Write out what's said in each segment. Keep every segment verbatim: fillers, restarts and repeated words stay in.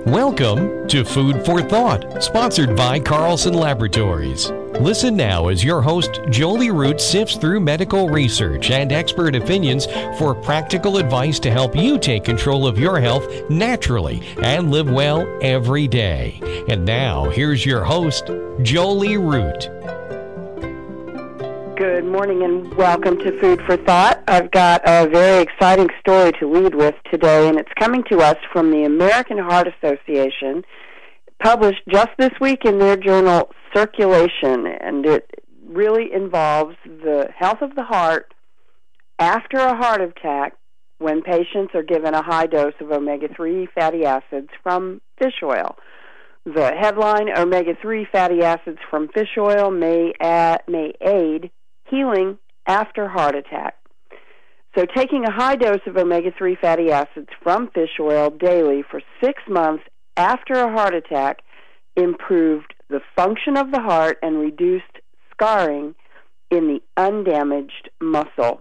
Welcome to Food for Thought, sponsored by Carlson Laboratories. Listen now as your host, Jolie Root, sifts through medical research and expert opinions for practical advice to help you take control of your health naturally and live well every day. And now, here's your host, Jolie Root. Good morning and welcome to Food for Thought. I've got a very exciting story to lead with today, and it's coming to us from the American Heart Association, published just this week in their journal Circulation, and it really involves the health of the heart after a heart attack when patients are given a high dose of omega three fatty acids from fish oil. The headline, omega three fatty acids from fish oil may, add, may aid healing after heart attack. So taking a high dose of omega three fatty acids from fish oil daily for six months after a heart attack improved the function of the heart and reduced scarring in the undamaged muscle.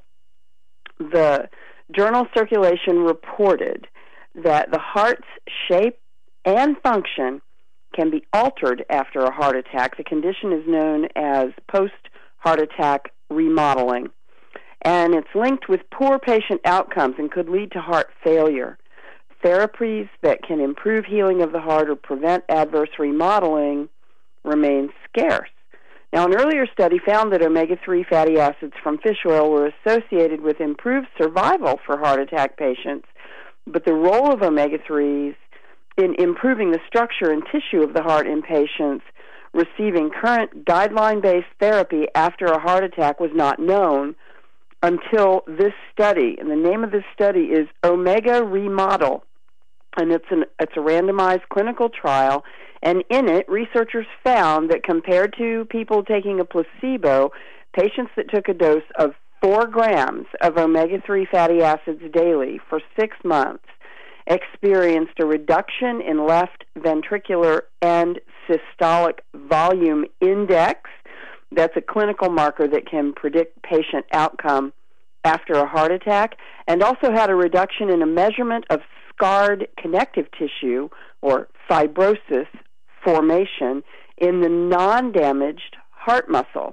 The journal Circulation reported that the heart's shape and function can be altered after a heart attack. The condition is known as post-heart attack remodeling, and it's linked with poor patient outcomes and could lead to heart failure. Therapies that can improve healing of the heart or prevent adverse remodeling remain scarce. Now, an earlier study found that omega three fatty acids from fish oil were associated with improved survival for heart attack patients, but the role of omega threes in improving the structure and tissue of the heart in patients receiving current guideline-based therapy after a heart attack was not known until this study. And the name of this study is Omega Remodel, and it's an it's a randomized clinical trial. And in it, researchers found that compared to people taking a placebo, patients that took a dose of four grams of omega three fatty acids daily for six months experienced a reduction in left ventricular and systolic volume index. That's a clinical marker that can predict patient outcome after a heart attack, and also had a reduction in a measurement of scarred connective tissue or fibrosis formation in the non-damaged heart muscle.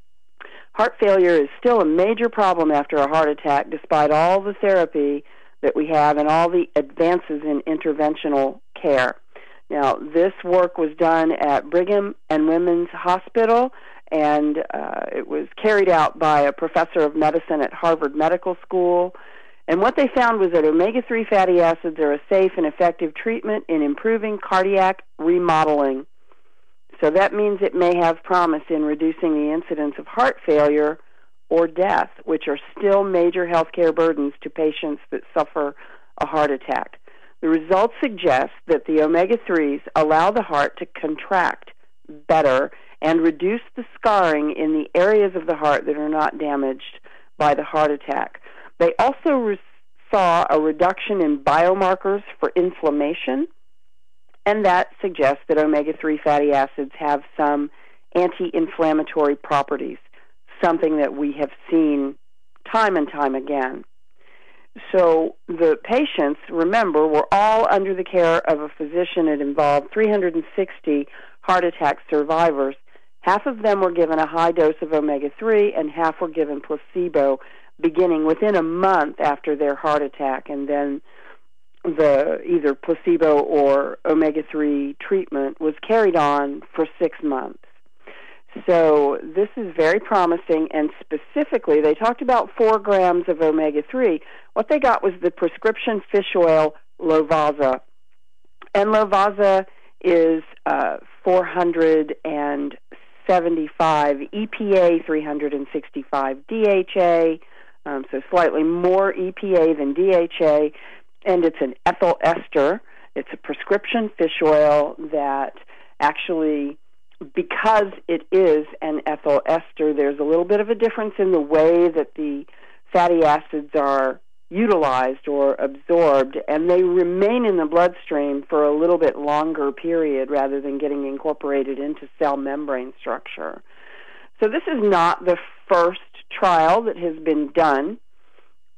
Heart failure is still a major problem after a heart attack, despite all the therapy that we have and all the advances in interventional care. Now, this work was done at Brigham and Women's Hospital, and uh, it was carried out by a professor of medicine at Harvard Medical School. And what they found was that omega three fatty acids are a safe and effective treatment in improving cardiac remodeling. So that means it may have promise in reducing the incidence of heart failure or death, which are still major healthcare burdens to patients that suffer a heart attack. The results suggest that the omega threes allow the heart to contract better and reduce the scarring in the areas of the heart that are not damaged by the heart attack. They also re- saw a reduction in biomarkers for inflammation, and that suggests that omega three fatty acids have some anti-inflammatory properties, something that we have seen time and time again. So the patients, remember, were all under the care of a physician. It involved three hundred sixty heart attack survivors. Half of them were given a high dose of omega three, and half were given placebo beginning within a month after their heart attack, and then the either placebo or omega three treatment was carried on for six months. So this is very promising, and specifically, they talked about four grams of omega three. What they got was the prescription fish oil Lovaza, and Lovaza is uh, four hundred seventy-five E P A, three hundred sixty-five D H A, um, so slightly more E P A than D H A, and it's an ethyl ester. It's a prescription fish oil that actually, because it is an ethyl ester, there's a little bit of a difference in the way that the fatty acids are utilized or absorbed, and they remain in the bloodstream for a little bit longer period rather than getting incorporated into cell membrane structure. So this is not the first trial that has been done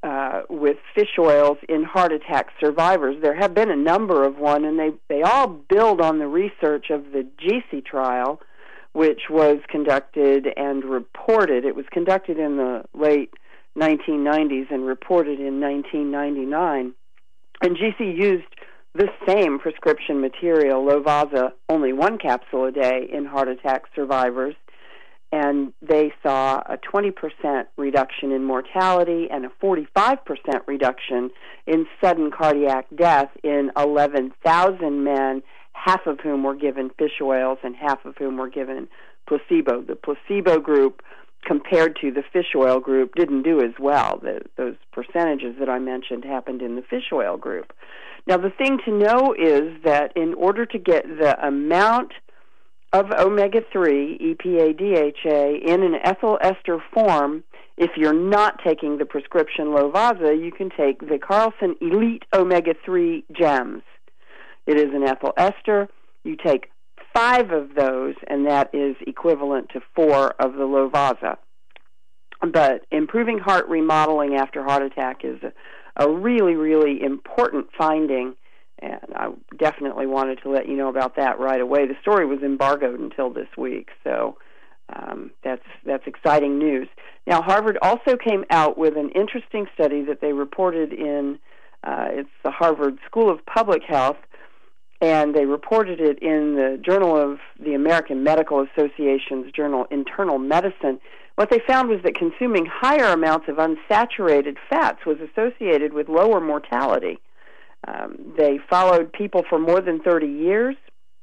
uh, with fish oils in heart attack survivors. There have been a number of one, and they, they all build on the research of the G C trial, which was conducted and reported. It was conducted in the late nineteen nineties and reported in nineteen ninety-nine. And G C used the same prescription material, Lovaza, only one capsule a day in heart attack survivors, and they saw a twenty percent reduction in mortality and a forty-five percent reduction in sudden cardiac death in eleven thousand men, half of whom were given fish oils and half of whom were given placebo. The placebo group, compared to the fish oil group, didn't do as well. The, those percentages that I mentioned happened in the fish oil group. Now, the thing to know is that in order to get the amount of omega three, E P A D H A, in an ethyl ester form, if you're not taking the prescription Lovaza, you can take the Carlson Elite omega three gems. It is an ethyl ester. You take five of those, and that is equivalent to four of the Lovaza. But improving heart remodeling after heart attack is a, a really, really important finding, and I definitely wanted to let you know about that right away. The story was embargoed until this week, so um, that's that's exciting news. Now, Harvard also came out with an interesting study that they reported in, uh, it's the Harvard School of Public Health, and they reported it in the Journal of the American Medical Association's journal Internal Medicine. What they found was that consuming higher amounts of unsaturated fats was associated with lower mortality. Um, they followed people for more than thirty years,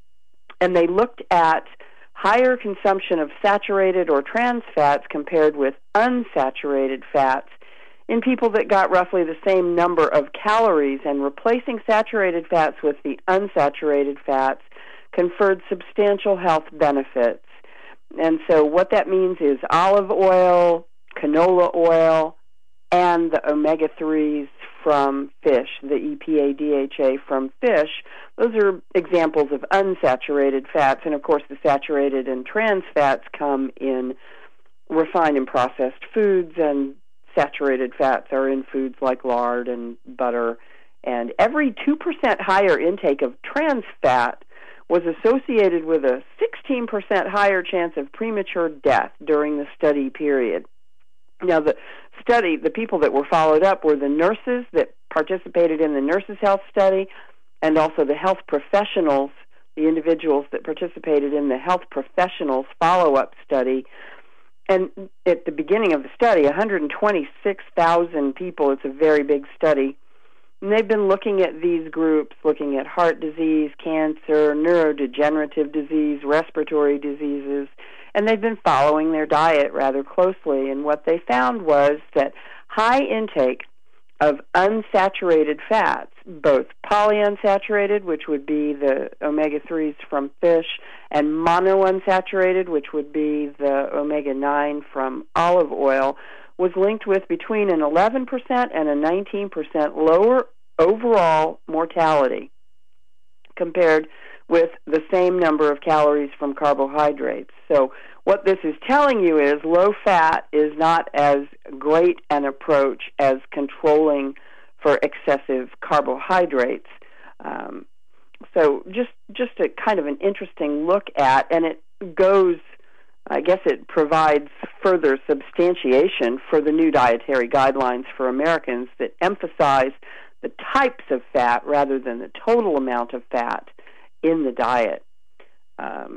and they looked at higher consumption of saturated or trans fats compared with unsaturated fats in people that got roughly the same number of calories, and replacing saturated fats with the unsaturated fats conferred substantial health benefits. And so what that means is olive oil, canola oil, and the omega threes from fish, the E P A D H A from fish. Those are examples of unsaturated fats, and of course the saturated and trans fats come in refined and processed foods, and saturated fats are in foods like lard and butter. And every two percent higher intake of trans fat was associated with a sixteen percent higher chance of premature death during the study period. Now, the study, the people that were followed up were the nurses that participated in the Nurses' Health Study, and also the health professionals, the individuals that participated in the health professionals follow-up study. And at the beginning of the study, one hundred twenty-six thousand people, it's a very big study, and they've been looking at these groups, looking at heart disease, cancer, neurodegenerative disease, respiratory diseases, and they've been following their diet rather closely. And what they found was that high intake of unsaturated fats, both polyunsaturated, which would be the omega threes from fish, and monounsaturated, which would be the omega nine from olive oil, was linked with between an eleven percent and a nineteen percent lower overall mortality compared with the same number of calories from carbohydrates. So what this is telling you is low fat is not as great an approach as controlling for excessive carbohydrates. Um, so just just a kind of an interesting look at, and it goes, I guess it provides further substantiation for the new dietary guidelines for Americans that emphasize the types of fat rather than the total amount of fat in the diet. Um,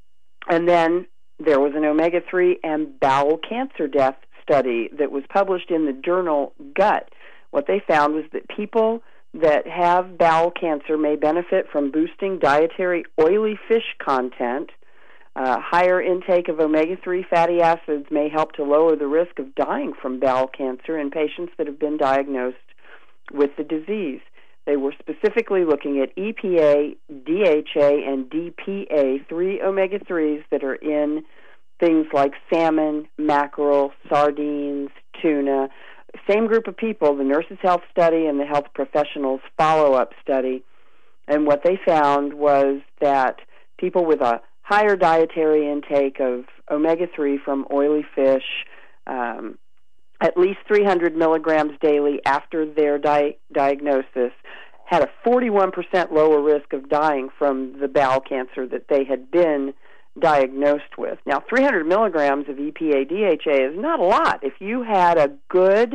and then there was an omega three and bowel cancer death study that was published in the journal Gut. What they found was that people that have bowel cancer may benefit from boosting dietary oily fish content. Uh, higher intake of omega three fatty acids may help to lower the risk of dying from bowel cancer in patients that have been diagnosed with the disease. They were specifically looking at E P A, D H A, and D P A, three omega threes that are in things like salmon, mackerel, sardines, tuna. Same group of people, the Nurses' Health Study and the Health Professionals Follow-Up Study. And what they found was that people with a higher dietary intake of omega three from oily fish, um, at least three hundred milligrams daily after their di- diagnosis had a forty-one percent lower risk of dying from the bowel cancer that they had been diagnosed with. Now, three hundred milligrams of E P A D H A is not a lot. If you had a good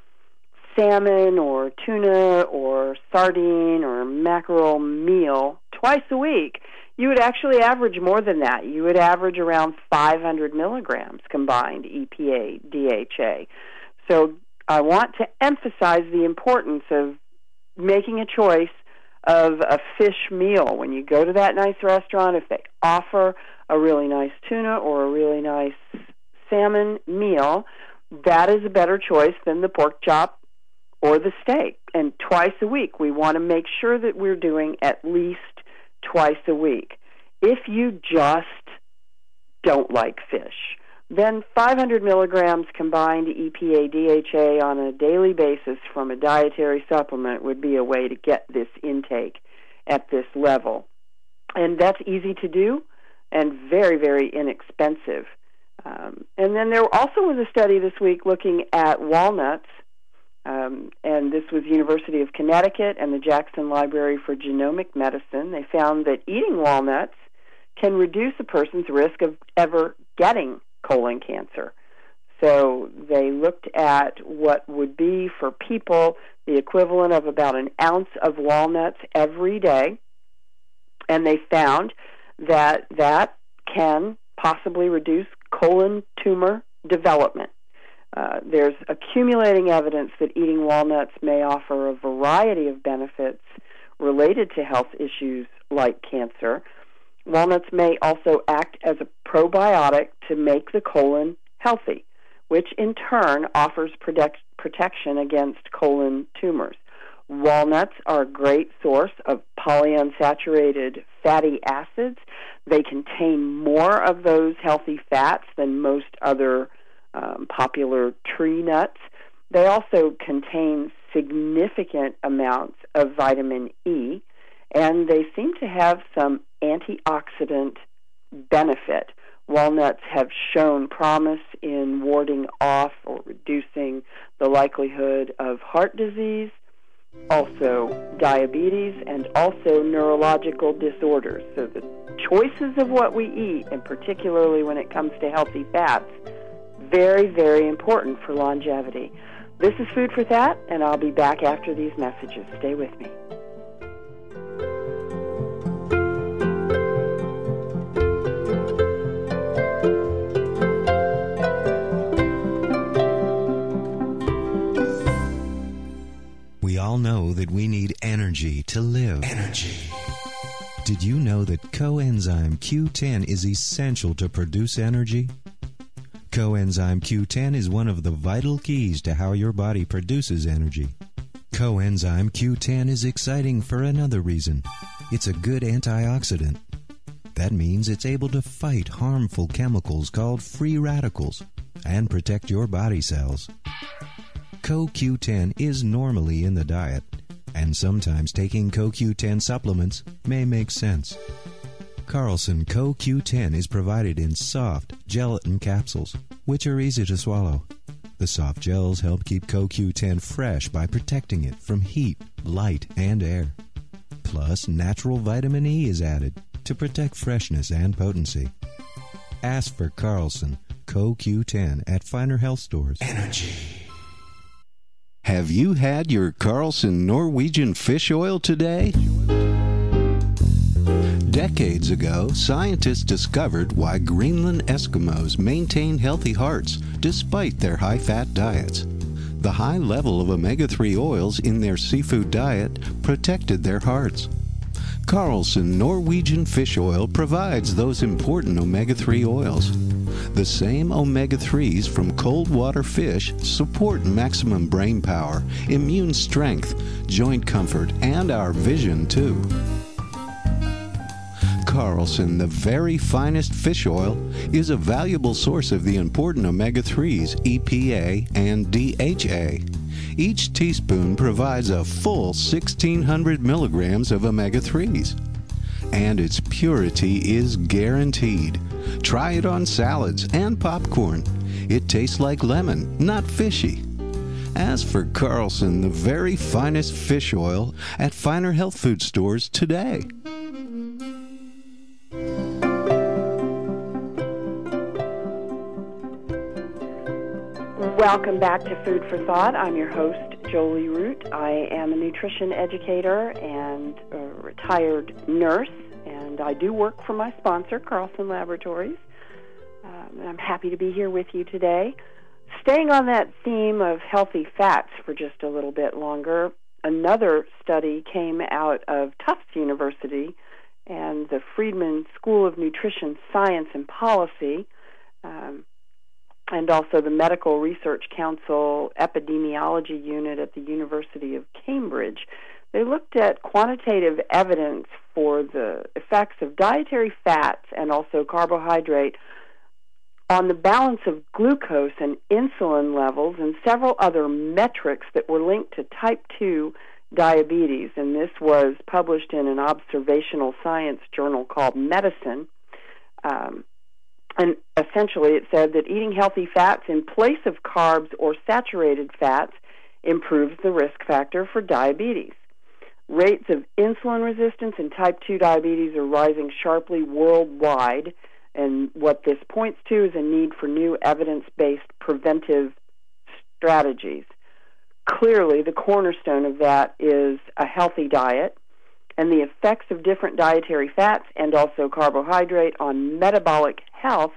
salmon or tuna or sardine or mackerel meal twice a week, you would actually average more than that. You would average around five hundred milligrams combined E P A D H A. So I want to emphasize the importance of making a choice of a fish meal. When you go to that nice restaurant, if they offer a really nice tuna or a really nice salmon meal, that is a better choice than the pork chop or the steak. And twice a week, we want to make sure that we're doing at least twice a week. If you just don't like fish, then five hundred milligrams combined E P A D H A on a daily basis from a dietary supplement would be a way to get this intake at this level. And that's easy to do and very, very inexpensive. Um, and then there also was a study this week looking at walnuts, um, and this was University of Connecticut and the Jackson Library for Genomic Medicine. They found that eating walnuts can reduce a person's risk of ever getting colon cancer. So they looked at what would be for people the equivalent of about an ounce of walnuts every day, and they found that that can possibly reduce colon tumor development. Uh, there's accumulating evidence that eating walnuts may offer a variety of benefits related to health issues like cancer. Walnuts may also act as a probiotic to make the colon healthy, which in turn offers protect, protection against colon tumors. Walnuts are a great source of polyunsaturated fatty acids. They contain more of those healthy fats than most other um, popular tree nuts. They also contain significant amounts of vitamin E, and they seem to have some antioxidant benefit. Walnuts have shown promise in warding off or reducing the likelihood of heart disease, also diabetes, and also neurological disorders. So the choices of what we eat, and particularly when it comes to healthy fats, very, very important for longevity. This is Food for Thought, and I'll be back after these messages. Stay with me. We all know that we need energy to live. Energy. Did you know that coenzyme Q ten is essential to produce energy? Coenzyme Q ten is one of the vital keys to how your body produces energy. Coenzyme Q ten is exciting for another reason. It's a good antioxidant. That means it's able to fight harmful chemicals called free radicals and protect your body cells. Co Q ten is normally in the diet, and sometimes taking Co Q ten supplements may make sense. Carlson Co Q ten is provided in soft gelatin capsules, which are easy to swallow. The soft gels help keep Co Q ten fresh by protecting it from heat, light, and air. Plus, natural vitamin E is added to protect freshness and potency. Ask for Carlson Co Q ten at finer health stores. Energy. Have you had your Carlson Norwegian fish oil today? Decades ago, scientists discovered why Greenland Eskimos maintain healthy hearts despite their high-fat diets. The high level of omega three oils in their seafood diet protected their hearts. Carlson Norwegian fish oil provides those important omega three oils. The same omega threes from cold water fish support maximum brain power, immune strength, joint comfort, and our vision too. Carlson, the very finest fish oil, is a valuable source of the important omega threes, E P A and D H A. Each teaspoon provides a full sixteen hundred milligrams of omega threes. And its purity is guaranteed. Try it on salads and popcorn. It tastes like lemon, not fishy. Ask for Carlson, the very finest fish oil, at finer health food stores today. Welcome back to Food for Thought. I'm your host, Jolie Root. I am a nutrition educator and a retired nurse, and I do work for my sponsor, Carlson Laboratories. Um, and I'm happy to be here with you today. Staying on that theme of healthy fats for just a little bit longer, another study came out of Tufts University and the Friedman School of Nutrition Science and Policy, um, and also the Medical Research Council Epidemiology Unit at the University of Cambridge. They looked at quantitative evidence for the effects of dietary fats and also carbohydrate on the balance of glucose and insulin levels and several other metrics that were linked to type two diabetes. And this was published in an observational science journal called Medicine. Um, And essentially it said that eating healthy fats in place of carbs or saturated fats improves the risk factor for diabetes. Rates of insulin resistance and type two diabetes are rising sharply worldwide, and what this points to is a need for new evidence-based preventive strategies. Clearly, the cornerstone of that is a healthy diet, and the effects of different dietary fats and also carbohydrate on metabolic health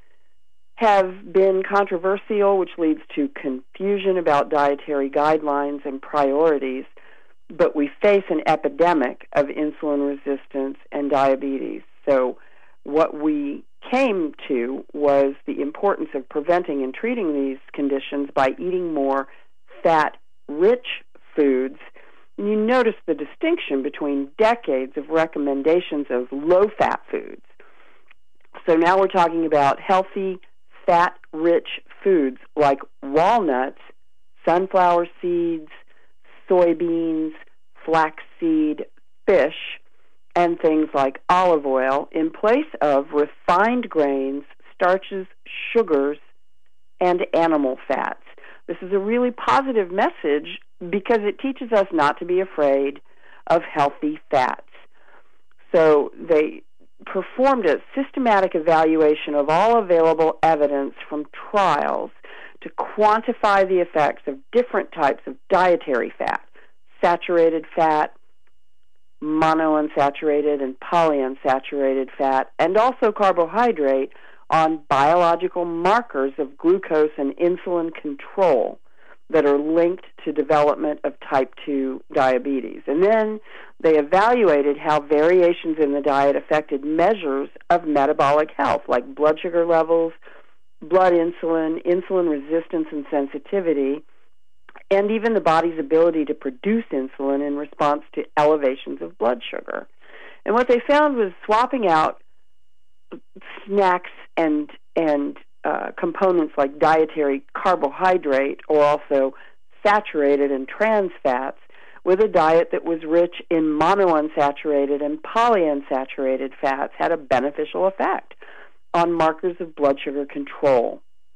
have been controversial, which leads to confusion about dietary guidelines and priorities. But we face an epidemic of insulin resistance and diabetes. So what we came to was the importance of preventing and treating these conditions by eating more fat-rich foods. You notice the distinction between decades of recommendations of low-fat foods. So now we're talking about healthy, fat-rich foods like walnuts, sunflower seeds, soybeans, flaxseed, fish, and things like olive oil in place of refined grains, starches, sugars, and animal fats. This is a really positive message because it teaches us not to be afraid of healthy fats. So they performed a systematic evaluation of all available evidence from trials to quantify the effects of different types of dietary fat, saturated fat, monounsaturated and polyunsaturated fat, and also carbohydrate on biological markers of glucose and insulin control that are linked to development of type two diabetes. And then they evaluated how variations in the diet affected measures of metabolic health, like blood sugar levels, blood insulin, insulin resistance and sensitivity, and even the body's ability to produce insulin in response to elevations of blood sugar. And what they found was swapping out snacks and and uh, components like dietary carbohydrate or also saturated and trans fats with a diet that was rich in monounsaturated and polyunsaturated fats had a beneficial effect on markers of blood sugar control.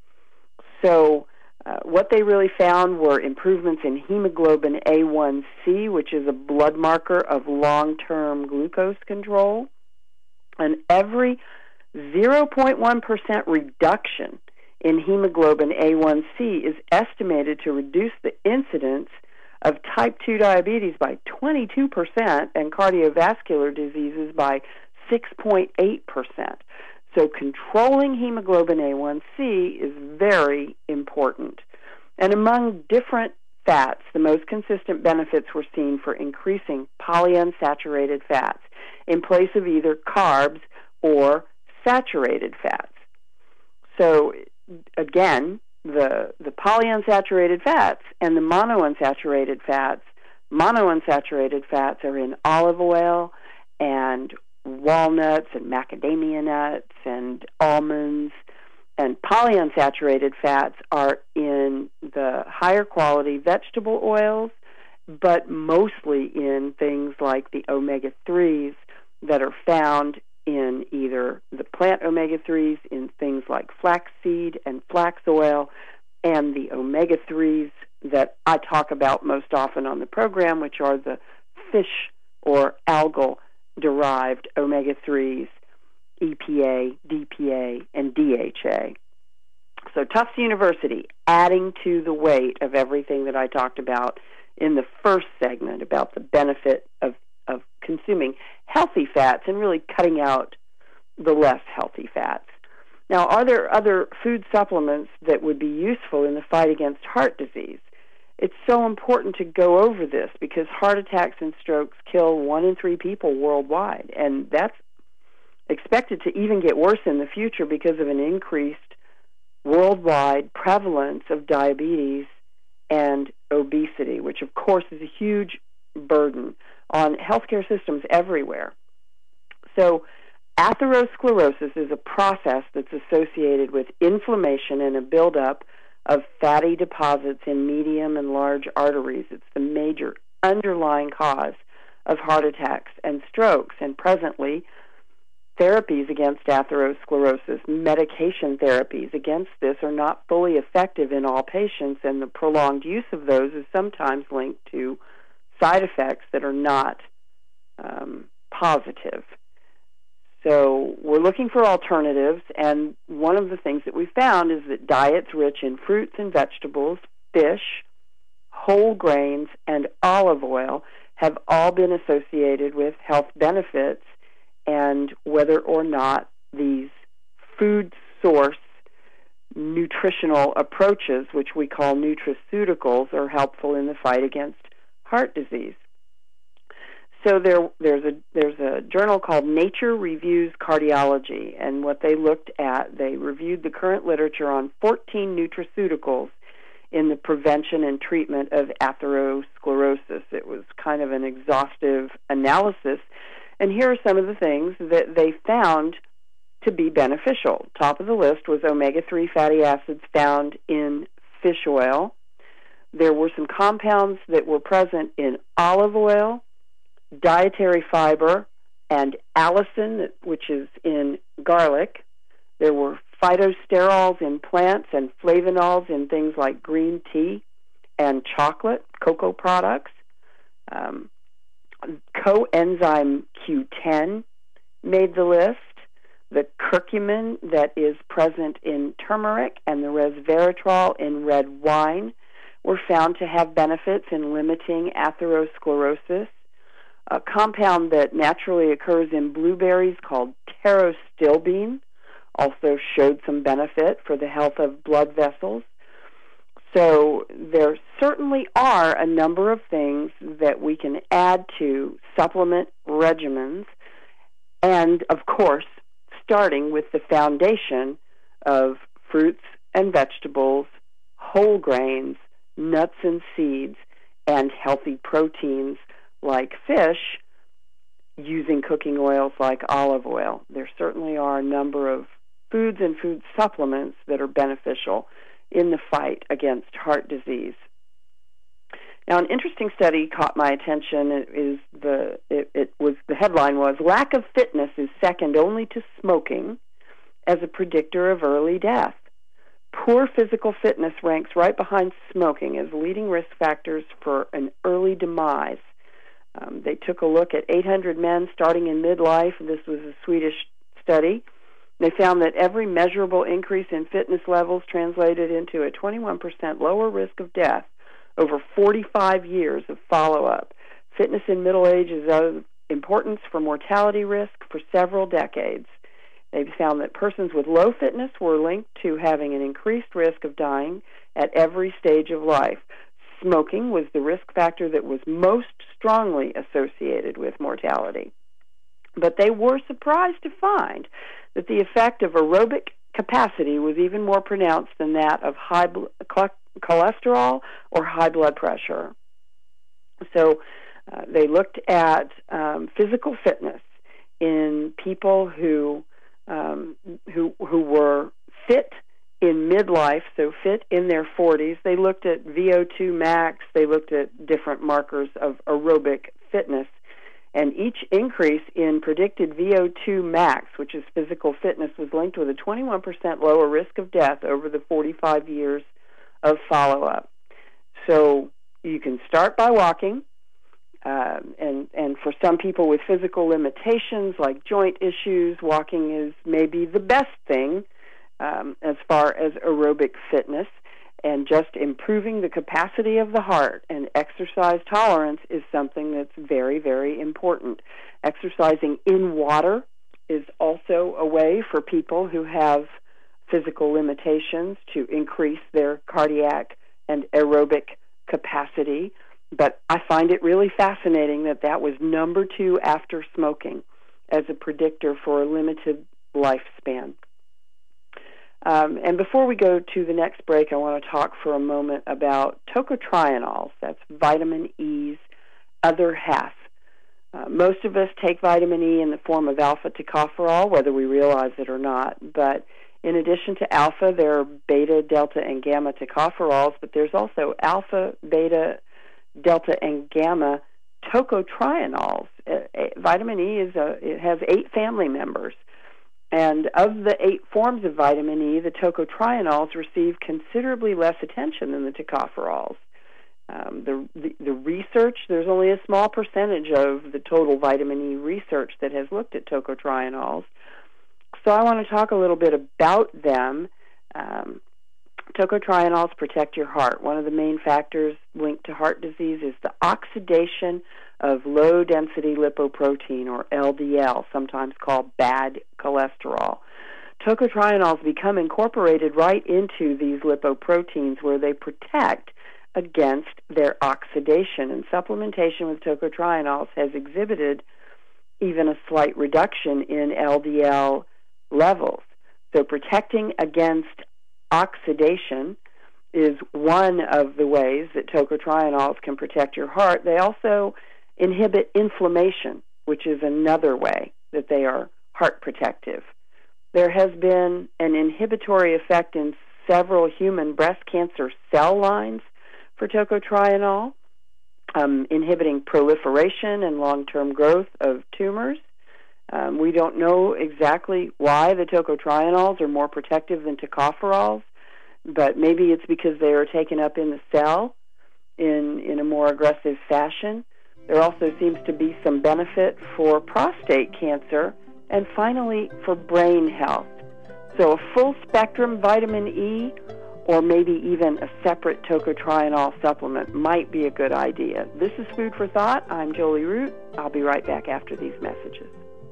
So uh, what they really found were improvements in hemoglobin A one C, which is a blood marker of long-term glucose control, and every zero point one percent reduction in hemoglobin A one C is estimated to reduce the incidence of type two diabetes by twenty-two percent and cardiovascular diseases by six point eight percent. So controlling hemoglobin A one C is very important. And among different fats, the most consistent benefits were seen for increasing polyunsaturated fats in place of either carbs or saturated fats. So again, the the polyunsaturated fats and the monounsaturated fats, monounsaturated fats are in olive oil and walnuts and macadamia nuts and almonds, and polyunsaturated fats are in the higher quality vegetable oils, but mostly in things like the omega threes that are found in either the plant omega threes in things like flaxseed and flax oil, and the omega threes that I talk about most often on the program, which are the fish or algal-derived omega threes, E P A, D P A, and D H A. So Tufts University, adding to the weight of everything that I talked about in the first segment about the benefit of, of consuming healthy fats and really cutting out the less healthy fats. Now, are there other food supplements that would be useful in the fight against heart disease? It's so important to go over this because heart attacks and strokes kill one in three people worldwide, and that's expected to even get worse in the future because of an increased worldwide prevalence of diabetes and obesity, which of course is a huge burden on healthcare systems everywhere. So atherosclerosis is a process that's associated with inflammation and a buildup of fatty deposits in medium and large arteries. It's the major underlying cause of heart attacks and strokes, and presently therapies against atherosclerosis, medication therapies against this, are not fully effective in all patients, and the prolonged use of those is sometimes linked to side effects that are not um, positive. So we're looking for alternatives, and one of the things that we found is that diets rich in fruits and vegetables, fish, whole grains, and olive oil have all been associated with health benefits, and whether or not these food source nutritional approaches, which we call nutraceuticals, are helpful in the fight against heart disease. So there, there's a there's a journal called Nature Reviews Cardiology, and what they looked at, they reviewed the current literature on fourteen nutraceuticals in the prevention and treatment of atherosclerosis. It was kind of an exhaustive analysis, and here are some of the things that they found to be beneficial. Top of the list was omega three fatty acids found in fish oil. There were some compounds that were present in olive oil, dietary fiber, and allicin, which is in garlic. There were phytosterols in plants and flavonols in things like green tea and chocolate, cocoa products. Um, coenzyme Q ten made the list. The curcumin that is present in turmeric and the resveratrol in red wine were found to have benefits in limiting atherosclerosis. A compound that naturally occurs in blueberries called pterostilbene also showed some benefit for the health of blood vessels. So there certainly are a number of things that we can add to supplement regimens, and of course, starting with the foundation of fruits and vegetables, whole grains, nuts and seeds, and healthy proteins like fish, using cooking oils like olive oil. There certainly are a number of foods and food supplements that are beneficial in the fight against heart disease. Now, an interesting study caught my attention. It is the it, it was the headline was "Lack of fitness is second only to smoking as a predictor of early death." Poor physical fitness ranks right behind smoking as leading risk factors for an early demise. Um, they took a look at eight hundred men starting in midlife. This was a Swedish study. They found that every measurable increase in fitness levels translated into a twenty-one percent lower risk of death over forty-five years of follow-up. Fitness in middle age is of importance for mortality risk for several decades. They've found that persons with low fitness were linked to having an increased risk of dying at every stage of life. Smoking was the risk factor that was most strongly associated with mortality. But they were surprised to find that the effect of aerobic capacity was even more pronounced than that of high bl- cholesterol or high blood pressure. So uh, they looked at um, physical fitness in people who um, who who were fit in midlife, so fit in their forties. They looked at V O two max. They looked at different markers of aerobic fitness. And each increase in predicted V O two max, which is physical fitness, was linked with a twenty-one percent lower risk of death over the forty-five years of follow-up. So you can start by walking, uh, and, and for some people with physical limitations like joint issues, walking is maybe the best thing um, as far as aerobic fitness. And just improving the capacity of the heart and exercise tolerance is something that's very, very important. Exercising in water is also a way for people who have physical limitations to increase their cardiac and aerobic capacity. But I find it really fascinating that that was number two after smoking as a predictor for a limited lifespan. Um, and before we go to the next break, I want to talk for a moment about tocotrienols. That's vitamin E's other half. Uh, most of us take vitamin E in the form of alpha tocopherol, whether we realize it or not. But in addition to alpha, there are beta, delta, and gamma tocopherols, but there's also alpha, beta, delta, and gamma tocotrienols. Uh, vitamin E is a, it has eight family members. And of the eight forms of vitamin E, the tocotrienols receive considerably less attention than the tocopherols. Um, the, the, the research, there's only a small percentage of the total vitamin E research that has looked at tocotrienols. So I want to talk a little bit about them. Um, tocotrienols protect your heart. One of the main factors linked to heart disease is the oxidation of low-density lipoprotein, or L D L, sometimes called bad cholesterol. Tocotrienols become incorporated right into these lipoproteins where they protect against their oxidation, and supplementation with tocotrienols has exhibited even a slight reduction in L D L levels. So protecting against oxidation is one of the ways that tocotrienols can protect your heart. They also inhibit inflammation, which is another way that they are heart protective. There has been an inhibitory effect in several human breast cancer cell lines for tocotrienol, um, inhibiting proliferation and long-term growth of tumors. Um, we don't know exactly why the tocotrienols are more protective than tocopherols, but maybe it's because they are taken up in the cell in, in a more aggressive fashion. There also seems to be some benefit for prostate cancer, and finally for brain health. So a full-spectrum vitamin E, or maybe even a separate tocotrienol supplement, might be a good idea. This is Food for Thought. I'm Jolie Root. I'll be right back after these messages.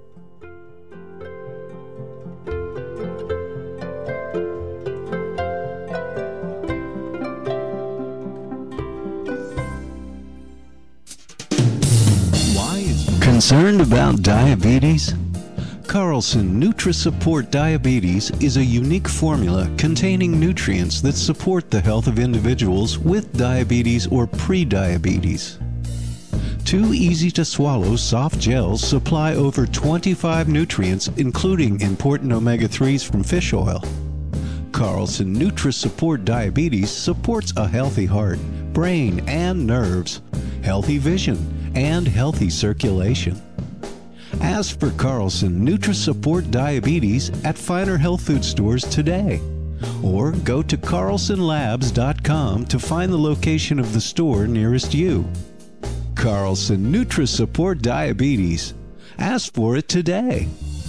Concerned about diabetes? Carlson Nutri-Support Diabetes is a unique formula containing nutrients that support the health of individuals with diabetes or pre-diabetes. Two easy-to-swallow soft gels supply over twenty-five nutrients, including important omega threes from fish oil. Carlson Nutri-Support Diabetes supports a healthy heart, brain, and nerves, healthy vision, and healthy circulation. Ask for Carlson Nutri-Support Diabetes at finer health food stores today, or go to carlson labs dot com to find the location of the store nearest you. Carlson Nutri-Support Diabetes. Ask for it today.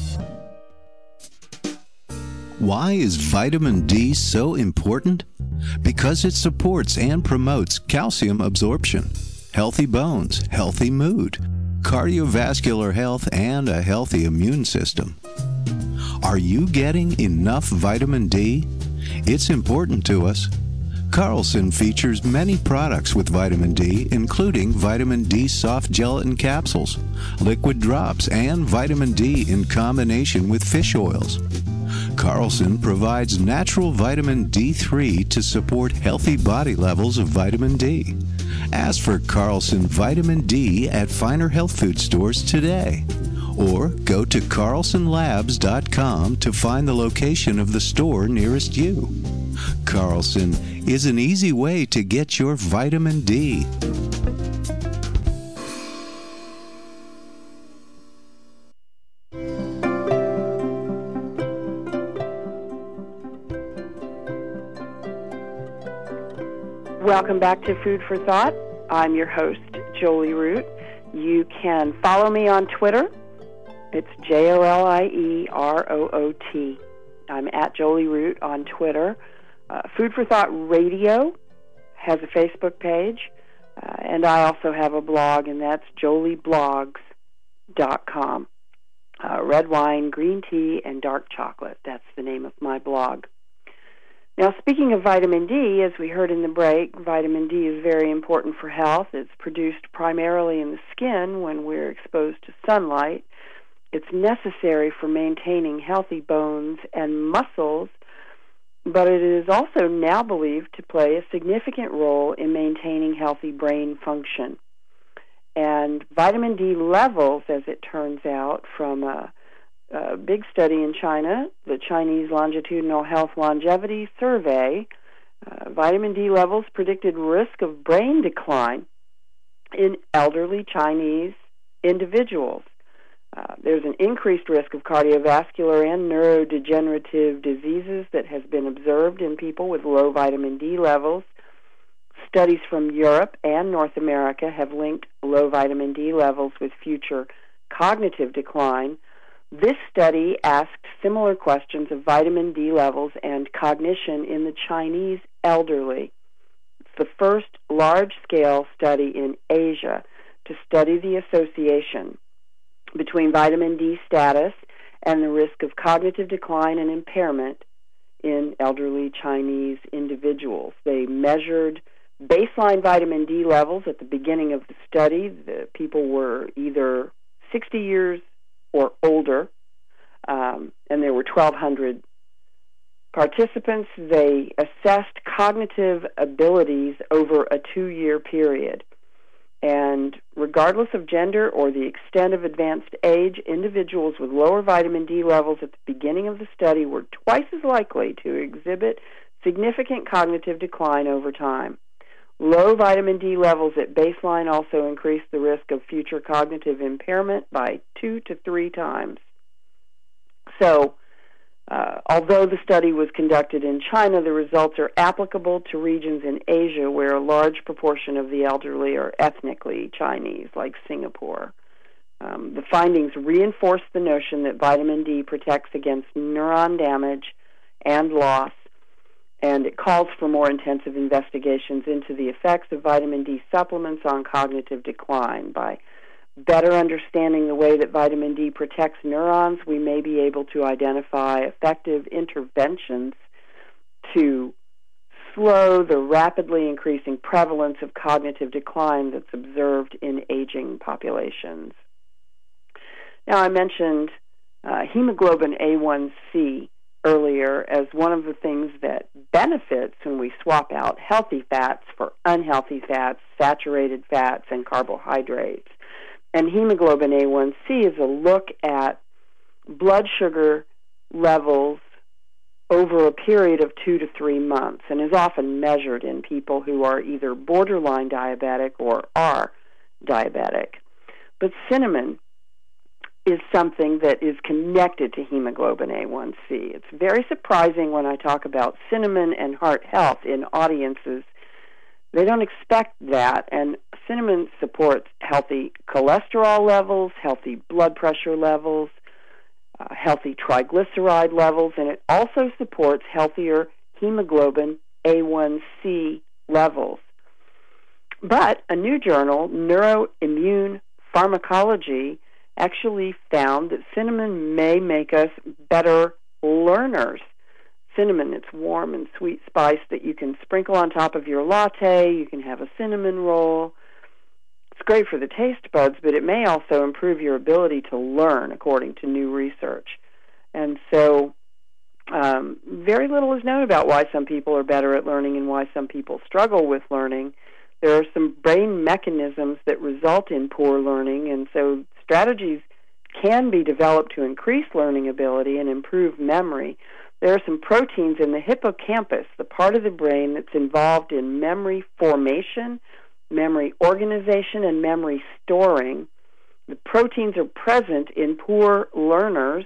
Why is vitamin D so important? Because it supports and promotes calcium absorption, healthy bones, healthy mood, cardiovascular health, and a healthy immune system. Are you getting enough vitamin D? It's important to us. Carlson features many products with vitamin D, including vitamin D soft gelatin capsules, liquid drops, and vitamin D in combination with fish oils. Carlson provides natural vitamin D three to support healthy body levels of vitamin D. Ask for Carlson Vitamin D at finer health food stores today, or go to carlson labs dot com to find the location of the store nearest you. Carlson is an easy way to get your vitamin D. Welcome back to Food for Thought. I'm your host, Jolie Root. You can follow me on Twitter. It's J O L I E R O O T. I'm at Jolie Root on Twitter. Uh, Food for Thought Radio has a Facebook page, uh, and I also have a blog, and that's jolie blogs dot com. Uh, red wine, green tea, and dark chocolate. That's the name of my blog. Now, speaking of vitamin D, as we heard in the break, vitamin D is very important for health. It's produced primarily in the skin when we're exposed to sunlight. It's necessary for maintaining healthy bones and muscles, but it is also now believed to play a significant role in maintaining healthy brain function. And vitamin D levels, as it turns out, from a, a big study in China, the Chinese Longitudinal Health Longevity Survey, uh, vitamin D levels predicted risk of brain decline in elderly Chinese individuals. Uh, there's an increased risk of cardiovascular and neurodegenerative diseases that has been observed in people with low vitamin D levels. Studies from Europe and North America have linked low vitamin D levels with future cognitive decline. This study asked similar questions of vitamin D levels and cognition in the Chinese elderly. It's the first large-scale study in Asia to study the association between vitamin D status and the risk of cognitive decline and impairment in elderly Chinese individuals. They measured baseline vitamin D levels at the beginning of the study. The people were either sixty years or older, um, and there were twelve hundred participants. They assessed cognitive abilities over a two-year period. And regardless of gender or the extent of advanced age, individuals with lower vitamin D levels at the beginning of the study were twice as likely to exhibit significant cognitive decline over time. Low vitamin D levels at baseline also increased the risk of future cognitive impairment by two to three times. So, uh, although the study was conducted in China, the results are applicable to regions in Asia where a large proportion of the elderly are ethnically Chinese, like Singapore. Um, the findings reinforce the notion that vitamin D protects against neuron damage and loss, and it calls for more intensive investigations into the effects of vitamin D supplements on cognitive decline. By better understanding the way that vitamin D protects neurons, we may be able to identify effective interventions to slow the rapidly increasing prevalence of cognitive decline that's observed in aging populations. Now, I mentioned uh, hemoglobin A one C earlier as one of the things that benefits when we swap out healthy fats for unhealthy fats, saturated fats, and carbohydrates. And hemoglobin A one C is a look at blood sugar levels over a period of two to three months and is often measured in people who are either borderline diabetic or are diabetic. But cinnamon is something that is connected to hemoglobin A one C. It's very surprising when I talk about cinnamon and heart health in audiences. They don't expect that, and cinnamon supports healthy cholesterol levels, healthy blood pressure levels, uh, healthy triglyceride levels, and it also supports healthier hemoglobin A one C levels. But a new journal, Neuroimmune Pharmacology, actually found that cinnamon may make us better learners. Cinnamon, it's warm and sweet spice that you can sprinkle on top of your latte. You can have a cinnamon roll. It's great for the taste buds, but it may also improve your ability to learn, according to new research. And so um, very little is known about why some people are better at learning and why some people struggle with learning. There are some brain mechanisms that result in poor learning, and so strategies can be developed to increase learning ability and improve memory. There are some proteins in the hippocampus, the part of the brain that's involved in memory formation, memory organization, and memory storing. The proteins are present in poor learners.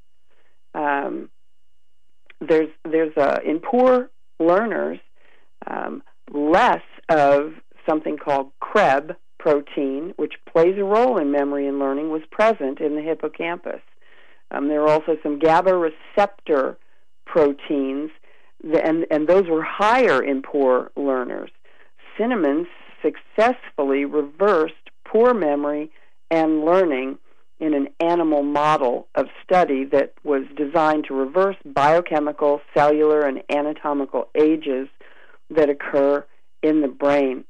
Um, there's there's a, in poor learners, um, less of something called Kreb protein, which plays a role in memory and learning, was present in the hippocampus. Um, there are also some GABA receptor proteins, and, and those were higher in poor learners. Cinnamon successfully reversed poor memory and learning in an animal model of study that was designed to reverse biochemical, cellular, and anatomical ages that occur in the brain.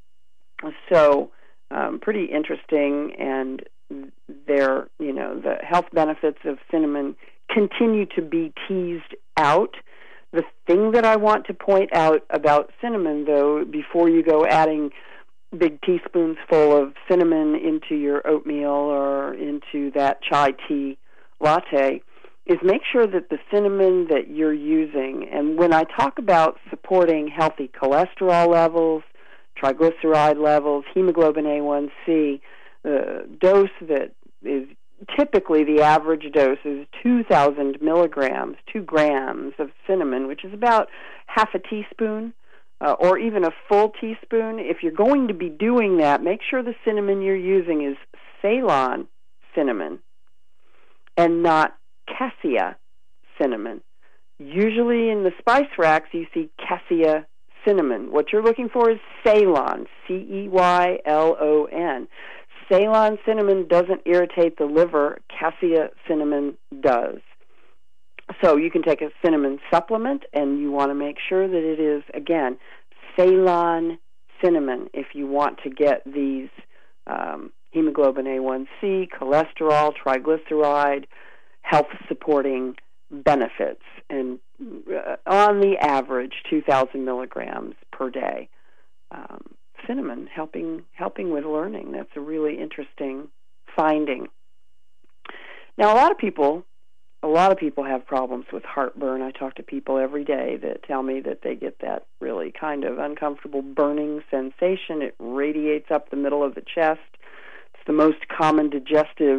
So, um, pretty interesting, and there, you know, the health benefits of cinnamon continue to be teased out. The thing that I want to point out about cinnamon, though, before you go adding big teaspoons full of cinnamon into your oatmeal or into that chai tea latte, is make sure that the cinnamon that you're using, and when I talk about supporting healthy cholesterol levels, triglyceride levels, hemoglobin A one C, the dose that is typically the average dose is two thousand milligrams, two grams of cinnamon, which is about half a teaspoon uh, or even a full teaspoon. If you're going to be doing that, make sure the cinnamon you're using is Ceylon cinnamon and not cassia cinnamon. Usually in the spice racks you see cassia cinnamon. What you're looking for is Ceylon, C E Y L O N. Ceylon cinnamon doesn't irritate the liver. Cassia cinnamon does. So you can take a cinnamon supplement, and you want to make sure that it is, again, Ceylon cinnamon if you want to get these um, hemoglobin A one C, cholesterol, triglyceride, health-supporting benefits, and uh, on the average, two thousand milligrams per day. Um, cinnamon helping helping with learning. That's a really interesting finding. Now, a lot of people, a lot of people have problems with heartburn. I talk to people every day that tell me that they get that really kind of uncomfortable burning sensation. It radiates up the middle of the chest. It's the most common digestive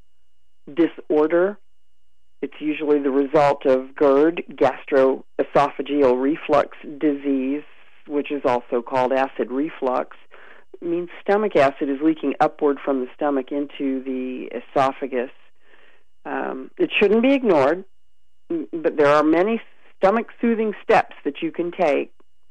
disorder. It's usually the result of GERD, gastroesophageal reflux disease, which is also called acid reflux. It means stomach acid is leaking upward from the stomach into the esophagus. Um, it shouldn't be ignored, but there are many stomach-soothing steps that you can take.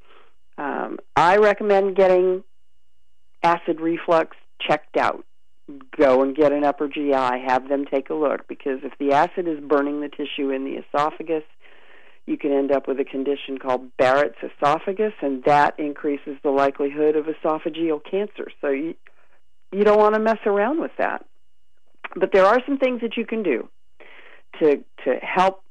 Um, I recommend getting acid reflux checked out. Go and get an upper G I, have them take a look, because if the acid is burning the tissue in the esophagus, you can end up with a condition called Barrett's esophagus, and that increases the likelihood of esophageal cancer. So you, you don't want to mess around with that. But there are some things that you can do to to help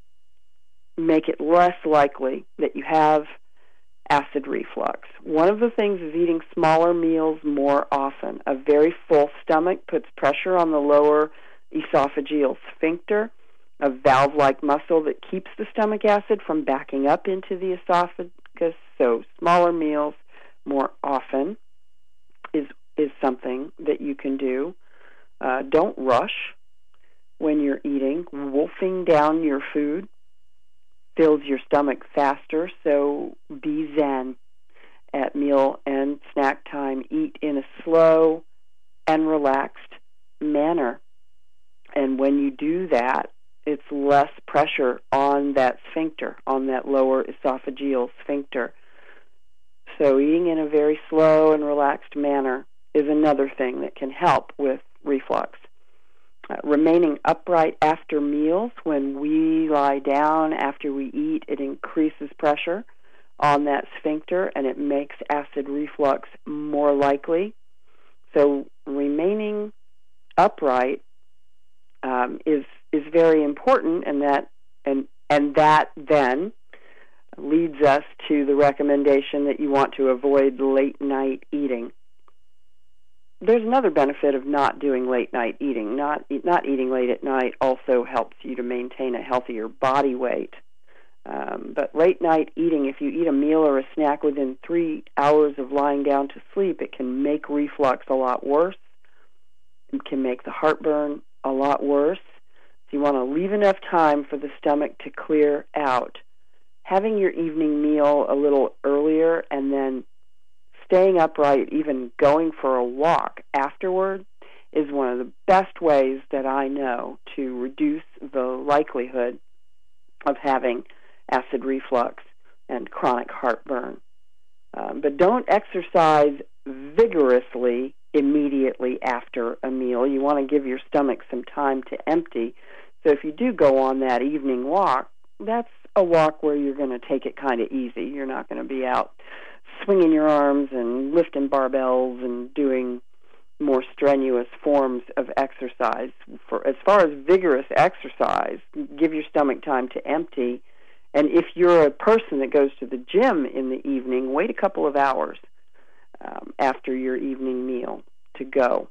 make it less likely that you have acid reflux. One of the things is eating smaller meals more often. A very full stomach puts pressure on the lower esophageal sphincter, a valve-like muscle that keeps the stomach acid from backing up into the esophagus. So smaller meals more often is is something that you can do. Uh, don't rush when you're eating. Wolfing down your food fills your stomach faster, so be zen at meal and snack time. Eat in a slow and relaxed manner. And when you do that, it's less pressure on that sphincter, on that lower esophageal sphincter. So eating in a very slow and relaxed manner is another thing that can help with reflux. Uh, remaining upright after meals. When we lie down after we eat, it increases pressure on that sphincter, and it makes acid reflux more likely. So remaining upright um, is is very important, and that and and that then leads us to the recommendation that you want to avoid late night eating. There's another benefit of not doing late night eating. Not not eating late at night also helps you to maintain a healthier body weight. Um, but late night eating, if you eat a meal or a snack within three hours of lying down to sleep, it can make reflux a lot worse. It can make the heartburn a lot worse. So you want to leave enough time for the stomach to clear out. Having your evening meal a little earlier and then staying upright, even going for a walk afterward, is one of the best ways that I know to reduce the likelihood of having acid reflux and chronic heartburn. Um, but don't exercise vigorously immediately after a meal. You want to give your stomach some time to empty. So if you do go on that evening walk, that's a walk where you're going to take it kind of easy. You're not going to be out swinging your arms and lifting barbells and doing more strenuous forms of exercise. For as far as vigorous exercise, give your stomach time to empty. And if you're a person that goes to the gym in the evening, wait a couple of hours um, after your evening meal to go.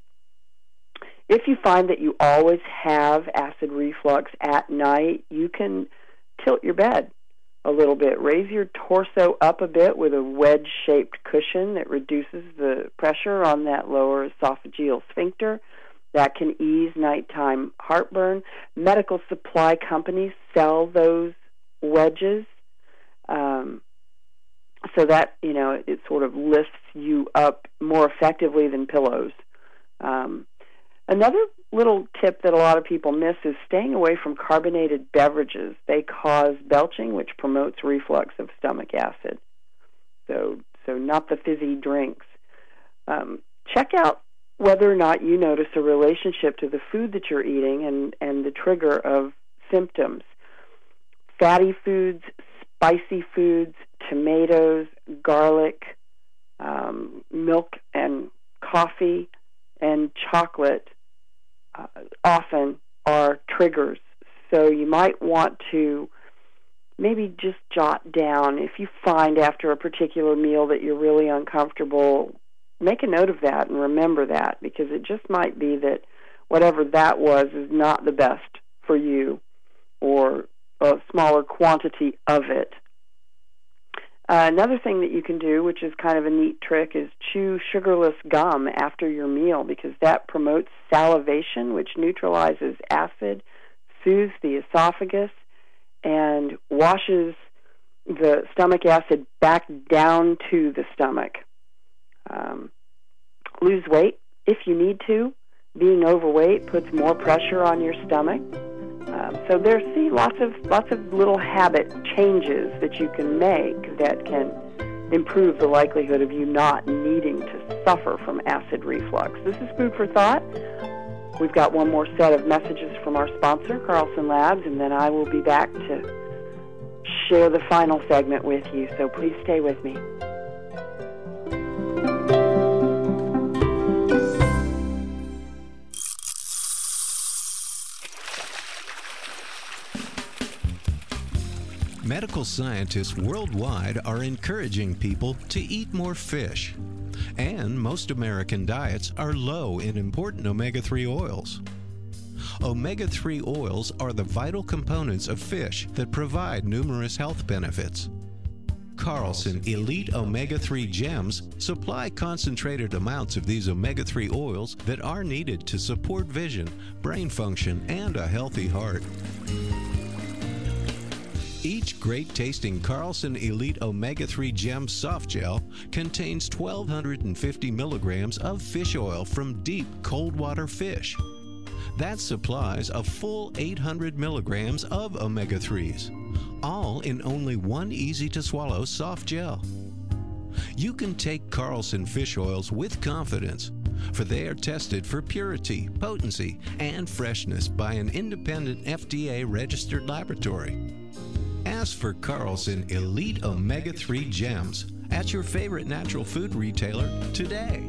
If you find that you always have acid reflux at night, you can tilt your bed a little bit. Raise your torso up a bit with a wedge-shaped cushion that reduces the pressure on that lower esophageal sphincter. That can ease nighttime heartburn. Medical supply companies sell those wedges, um, so that, you know, it, it sort of lifts you up more effectively than pillows. Um, another little tip that a lot of people miss is staying away from carbonated beverages. They cause belching, which promotes reflux of stomach acid. So, so not the fizzy drinks. Um, check out whether or not you notice a relationship to the food that you're eating and, and the trigger of symptoms. Fatty foods, spicy foods, tomatoes, garlic, um, milk and coffee, and chocolate uh, often are triggers. So you might want to maybe just jot down, if you find after a particular meal that you're really uncomfortable, make a note of that and remember that, because it just might be that whatever that was is not the best for you, or a smaller quantity of it. Uh, another thing that you can do, which is kind of a neat trick, is chew sugarless gum after your meal, because that promotes salivation, which neutralizes acid, soothes the esophagus, and washes the stomach acid back down to the stomach. Um, lose weight if you need to. Being overweight puts more pressure on your stomach. Um, so there's see lots of lots of little habit changes that you can make that can improve the likelihood of you not needing to suffer from acid reflux. This is Food for Thought. We've got one more set of messages from our sponsor, Carlson Labs, and then I will be back to share the final segment with you. So please stay with me. Medical scientists worldwide are encouraging people to eat more fish. And most American diets are low in important omega three oils. omega three oils are the vital components of fish that provide numerous health benefits. Carlson Elite omega three Gems supply concentrated amounts of these omega three oils that are needed to support vision, brain function, and a healthy heart. Each great-tasting Carlson Elite omega three Gems soft gel contains twelve fifty milligrams of fish oil from deep cold water fish. That supplies a full eight hundred milligrams of omega threes, all in only one easy-to-swallow soft gel. You can take Carlson fish oils with confidence, for they are tested for purity, potency, and freshness by an independent F D A-registered laboratory. Ask for Carlson Elite omega three Gems at your favorite natural food retailer today.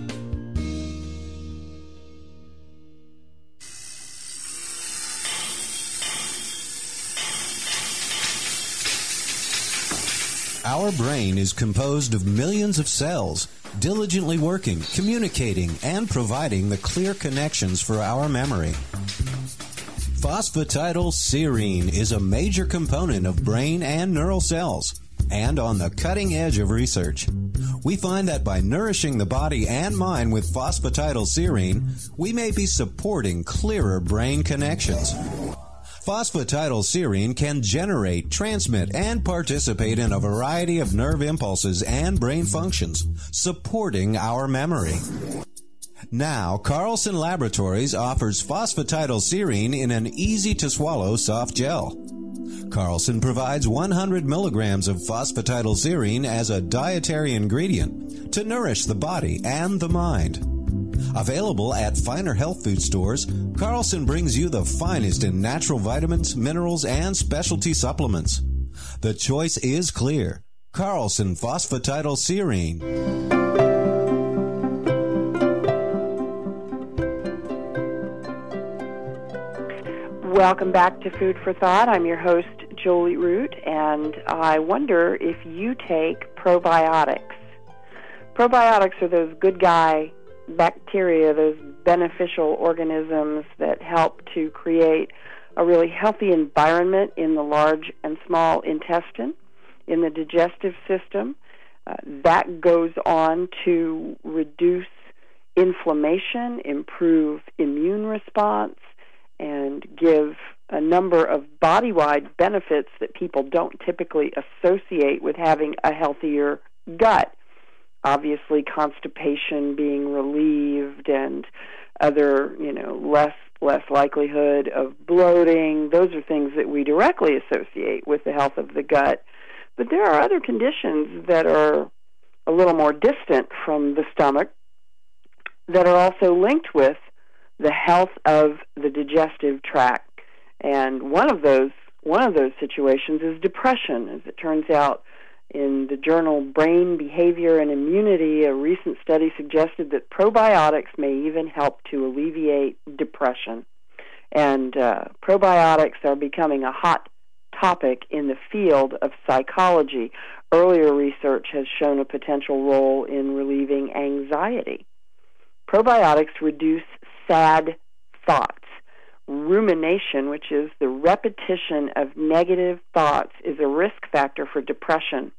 Our brain is composed of millions of cells, diligently working, communicating, and providing the clear connections for our memory. Phosphatidylserine is a major component of brain and neural cells, and on the cutting edge of research. We find that by nourishing the body and mind with phosphatidylserine, we may be supporting clearer brain connections. Phosphatidylserine can generate, transmit, and participate in a variety of nerve impulses and brain functions, supporting our memory. Now, Carlson Laboratories offers phosphatidylserine in an easy-to-swallow soft gel. Carlson provides one hundred milligrams of phosphatidylserine as a dietary ingredient to nourish the body and the mind. Available at finer health food stores, Carlson brings you the finest in natural vitamins, minerals, and specialty supplements. The choice is clear. Carlson Phosphatidylserine. Welcome back to Food for Thought. I'm your host, Jolie Root, and I wonder if you take probiotics. Probiotics are those good guy bacteria, those beneficial organisms that help to create a really healthy environment in the large and small intestine, in the digestive system. Uh, that goes on to reduce inflammation, improve immune response, and give a number of body-wide benefits that people don't typically associate with having a healthier gut. Obviously, constipation being relieved and other, you know, less less likelihood of bloating. Those are things that we directly associate with the health of the gut. But there are other conditions that are a little more distant from the stomach that are also linked with the health of the digestive tract. And one of those one of those situations is depression. As it turns out, in the journal Brain Behavior and Immunity, a recent study suggested that probiotics may even help to alleviate depression. And uh, probiotics are becoming a hot topic in the field of psychology. Earlier research has shown a potential role in relieving anxiety. Probiotics reduce sad thoughts. Rumination, which is the repetition of negative thoughts, is a risk factor for depression.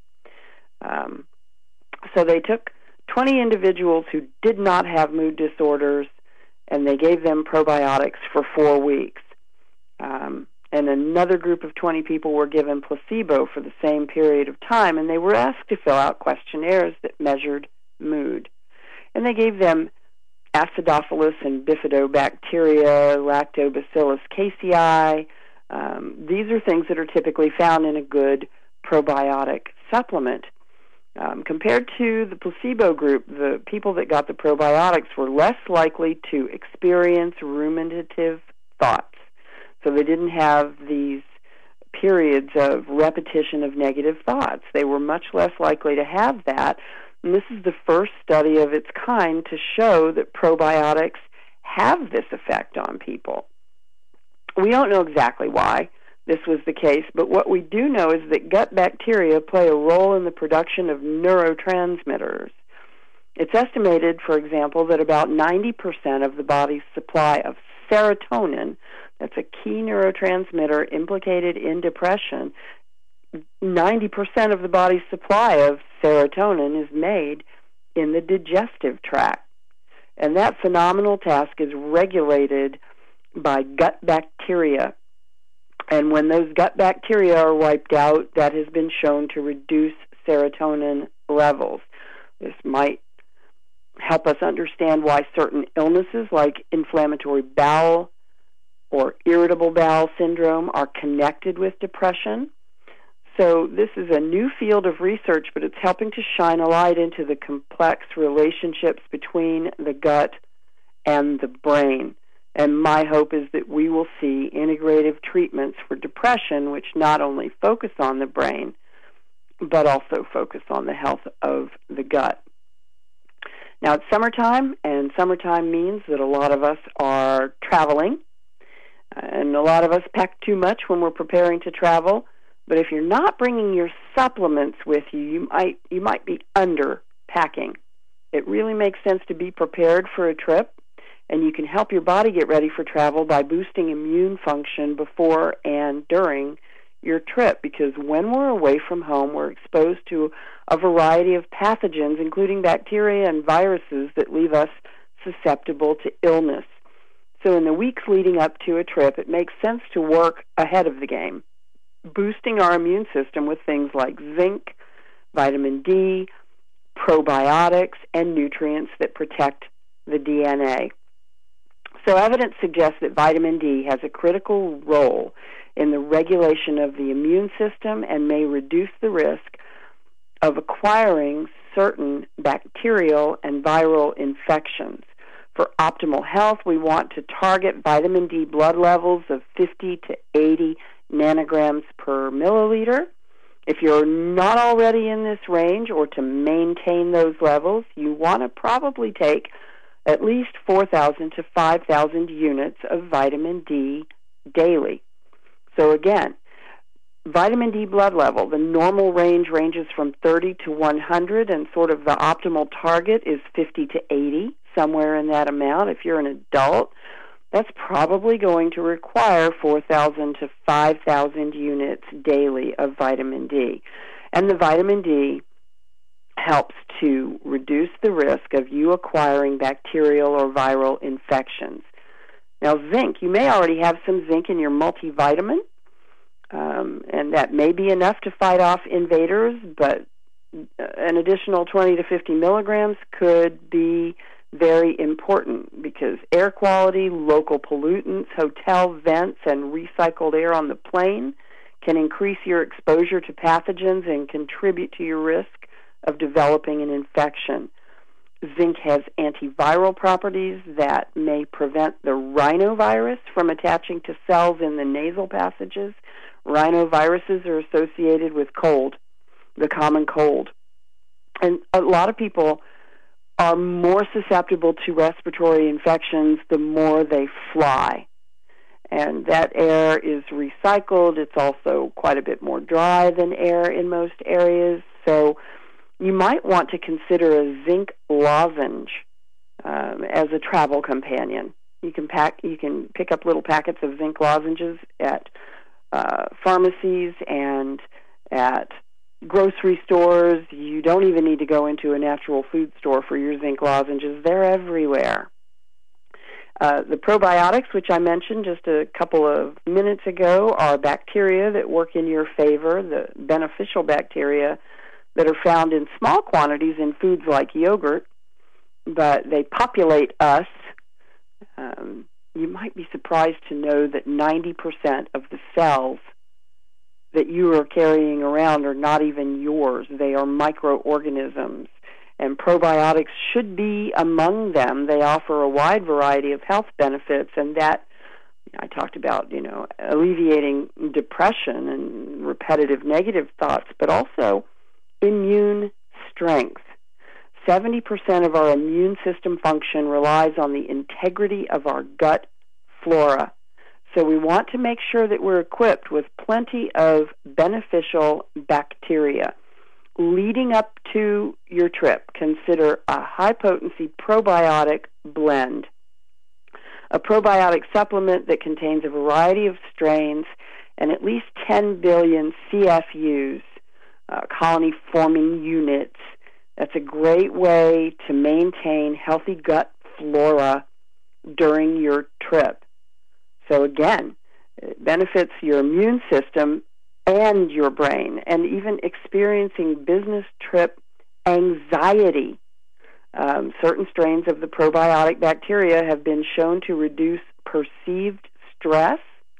Um, so they took twenty individuals who did not have mood disorders, and they gave them probiotics for four weeks. Um, and another group of twenty people were given placebo for the same period of time, and they were asked to fill out questionnaires that measured mood. And they gave them Acidophilus and Bifidobacteria, Lactobacillus casei. Um, these are things that are typically found in a good probiotic supplement. Um, compared to the placebo group, the people that got the probiotics were less likely to experience ruminative thoughts. So they didn't have these periods of repetition of negative thoughts. They were much less likely to have that. And this is the first study of its kind to show that probiotics have this effect on people. We don't know exactly why this was the case, but what we do know is that gut bacteria play a role in the production of neurotransmitters. It's estimated, for example, that about ninety percent of the body's supply of serotonin, that's a key neurotransmitter implicated in depression, ninety percent of the body's supply of serotonin is made in the digestive tract. And that phenomenal task is regulated by gut bacteria. And when those gut bacteria are wiped out, that has been shown to reduce serotonin levels. This might help us understand why certain illnesses like inflammatory bowel or irritable bowel syndrome are connected with depression. So this is a new field of research, but it's helping to shine a light into the complex relationships between the gut and the brain. And my hope is that we will see integrative treatments for depression, which not only focus on the brain, but also focus on the health of the gut. Now, it's summertime, and summertime means that a lot of us are traveling, and a lot of us pack too much when we're preparing to travel. But if you're not bringing your supplements with you, you might you might be under-packing. It really makes sense to be prepared for a trip, and you can help your body get ready for travel by boosting immune function before and during your trip, because when we're away from home, we're exposed to a variety of pathogens, including bacteria and viruses that leave us susceptible to illness. So in the weeks leading up to a trip, it makes sense to work ahead of the game, boosting our immune system with things like zinc, vitamin D, probiotics, and nutrients that protect the D N A. So evidence suggests that vitamin D has a critical role in the regulation of the immune system and may reduce the risk of acquiring certain bacterial and viral infections. For optimal health, we want to target vitamin D blood levels of fifty to eighty nanograms per milliliter. If you're not already in this range, or to maintain those levels, you want to probably take at least four thousand to five thousand units of vitamin D daily. So again, vitamin D blood level, the normal range ranges from thirty to one hundred, and sort of the optimal target is fifty to eighty, somewhere in that amount. If you're an adult, that's probably going to require four thousand to five thousand units daily of vitamin D. And the vitamin D helps to reduce the risk of you acquiring bacterial or viral infections. Now, zinc, you may already have some zinc in your multivitamin, um, and that may be enough to fight off invaders, but an additional twenty to fifty milligrams could be very important, because air quality, local pollutants, hotel vents, and recycled air on the plane can increase your exposure to pathogens and contribute to your risk of developing an infection. Zinc has antiviral properties that may prevent the rhinovirus from attaching to cells in the nasal passages. Rhinoviruses are associated with cold, the common cold. And a lot of people are more susceptible to respiratory infections the more they fly. And that air is recycled. It's also quite a bit more dry than air in most areas. So you might want to consider a zinc lozenge um, as a travel companion. You can pack, you can pick up little packets of zinc lozenges at uh, pharmacies and at grocery stores. You don't even need to go into a natural food store for your zinc lozenges. They're everywhere. Uh, the probiotics, which I mentioned just a couple of minutes ago, are bacteria that work in your favor, the beneficial bacteria that are found in small quantities in foods like yogurt, but they populate us. Um, you might be surprised to know that ninety percent of the cells that you are carrying around are not even yours. They are microorganisms, and probiotics should be among them. They offer a wide variety of health benefits, and that, I talked about, you know, alleviating depression and repetitive negative thoughts, but also immune strength. seventy percent of our immune system function relies on the integrity of our gut flora. So we want to make sure that we're equipped with plenty of beneficial bacteria. Leading up to your trip, consider a high-potency probiotic blend. A probiotic supplement that contains a variety of strains and at least ten billion C F Us, uh, colony-forming units. That's a great way to maintain healthy gut flora during your trip. So again, it benefits your immune system and your brain, and even experiencing business trip anxiety. Um, certain strains of the probiotic bacteria have been shown to reduce perceived stress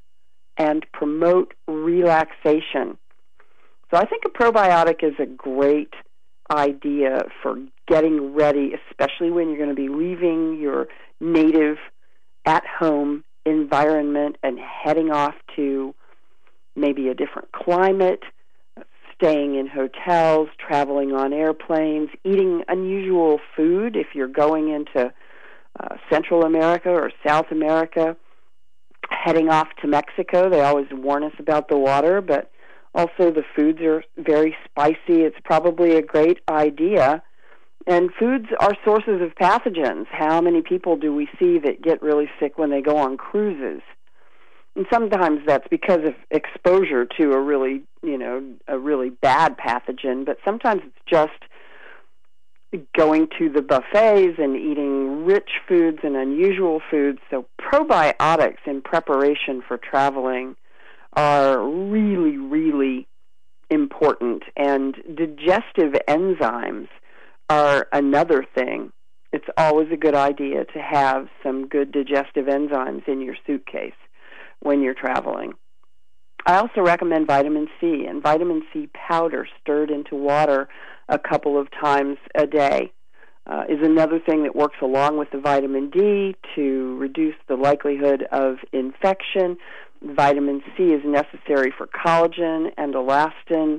and promote relaxation. So I think a probiotic is a great idea for getting ready, especially when you're going to be leaving your native at-home environment and heading off to maybe a different climate, staying in hotels, traveling on airplanes, eating unusual food if you're going into uh, Central America or South America, heading off to Mexico. They always warn us about the water, but also the foods are very spicy. It's probably a great idea. And foods are sources of pathogens. How many people do we see that get really sick when they go on cruises? And sometimes that's because of exposure to a really, you know, a really bad pathogen, but sometimes it's just going to the buffets and eating rich foods and unusual foods. So probiotics in preparation for traveling are really, really important, and digestive enzymes are another thing. It's always a good idea to have some good digestive enzymes in your suitcase when you're traveling. I also recommend vitamin C, and vitamin C powder stirred into water a couple of times a day uh, is another thing that works along with the vitamin D to reduce the likelihood of infection. Vitamin C is necessary for collagen and elastin,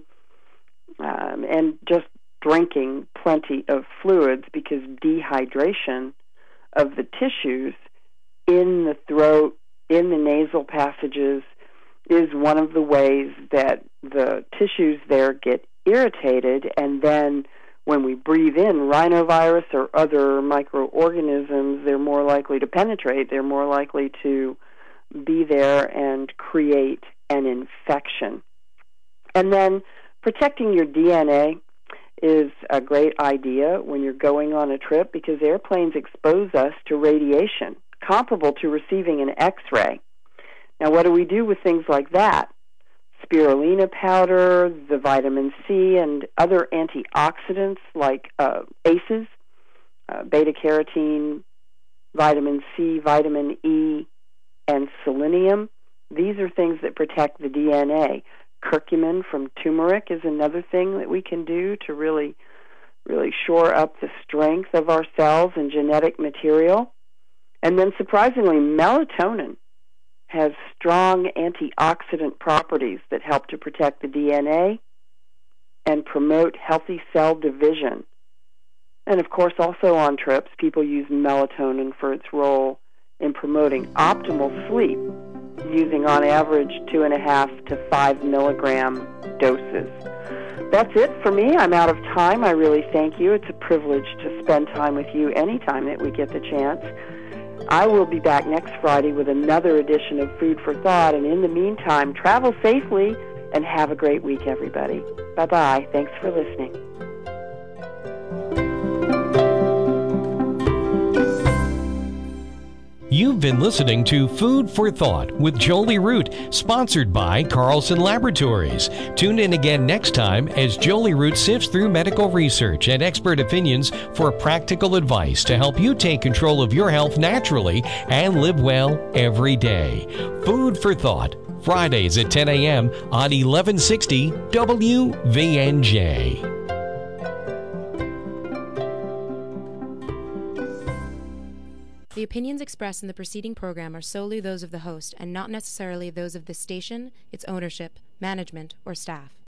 um, and just drinking plenty of fluids, because dehydration of the tissues in the throat, in the nasal passages, is one of the ways that the tissues there get irritated, and then when we breathe in rhinovirus or other microorganisms, they're more likely to penetrate, they're more likely to be there and create an infection. And then protecting your D N A is a great idea when you're going on a trip, because airplanes expose us to radiation comparable to receiving an X-ray. Now, what do we do with things like that? Spirulina powder, the vitamin C, and other antioxidants like uh, A C Es, uh, beta-carotene, vitamin C, vitamin E, and selenium. These are things that protect the D N A. Curcumin from turmeric is another thing that we can do to really, really shore up the strength of our cells and genetic material. And then, surprisingly, melatonin has strong antioxidant properties that help to protect the D N A and promote healthy cell division. And, of course, also on trips, people use melatonin for its role in promoting optimal sleep, using on average two and a half to five milligram doses. That's it for me. I'm out of time. I really thank you. It's a privilege to spend time with you anytime that we get the chance. I will be back next Friday with another edition of Food for Thought, and in the meantime, travel safely and have a great week, everybody. Bye-bye. Thanks for listening. You've been listening to Food for Thought with Jolie Root, sponsored by Carlson Laboratories. Tune in again next time as Jolie Root sifts through medical research and expert opinions for practical advice to help you take control of your health naturally and live well every day. Food for Thought, Fridays at ten a.m. on eleven sixty W V N J. The opinions expressed in the preceding program are solely those of the host and not necessarily those of this station, its ownership, management, or staff.